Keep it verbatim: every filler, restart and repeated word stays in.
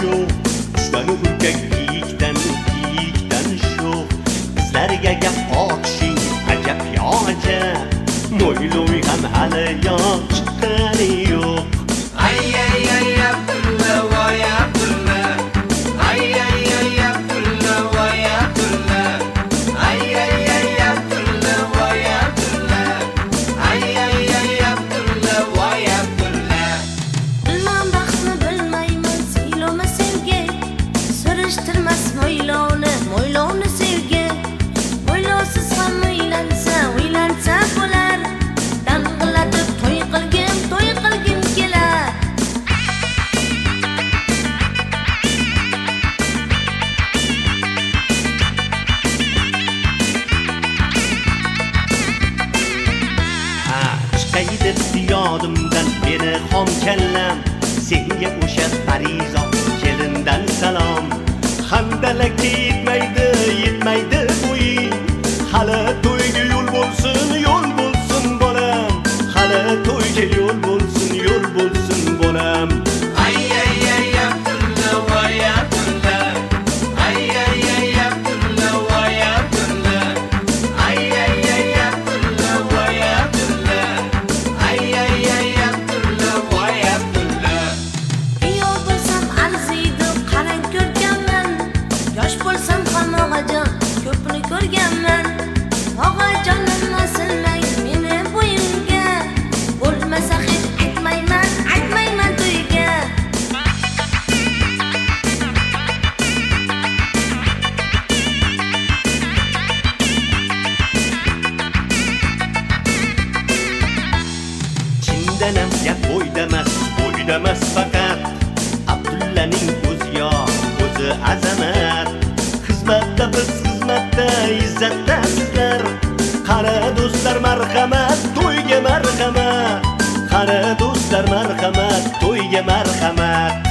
sho'x, ishdan urkak kiyikdan kiyikdan sho'x. Bizlarga gap otishing ajab yo ajab, mo'ylovi ham hali yo chiqqani yo'q. Ay ay ay Abdulla voy Abdulla, ay ay ay Abdulla voy Abdulla, ay ay ay Abdulla voy Abdulla, ay ay ay Abdulla voy Abdulla. Bilmam baxtni bilmayman siyloma sevgi, surishtirmas mo'ylovni mo'ylovni sevgi. Mo'ylovsiz ham o'ylansa o'ylansa bo'lar, dang'illatib to'y qilgim to'y qilgim kelar. Chiqay deb yodimdan meni xom kallam, senga o'sha parizoq kelindan salom. Handalakka yetmaydi yetmaydi bo'ying, hali to'yga yo'l bo'lsin yo'l bo'lsin bolam, hali to'yga yo'l bo'lsin yo'l bo'lsin bolam. Ay ay ay Abdulla voy Abdulla, ay ay ay Abdulla voy Abdulla, ay ay ay Abdulla voy Abdulla, ay ay ay Abdulla voy Abdulla. Kuyov bo'lsam arziydi qarang ko'rganman, yosh bo'lsam ham og'ajon ko'pni ko'rganman. Og'ajonim osilmay meni bo'yimga, bo'lmasa hech aytmayman aytmayman to'yga. Chindanam gap bo'ydamas bo'ydamas faqat, Abdullaning o'zi yo o'zi azamat. Xizmatda biz xizmatda izzatda sizlar, qara do'stlar marhamat to'yga marhamat, qara do'stlar marhamat to'yga marhamat.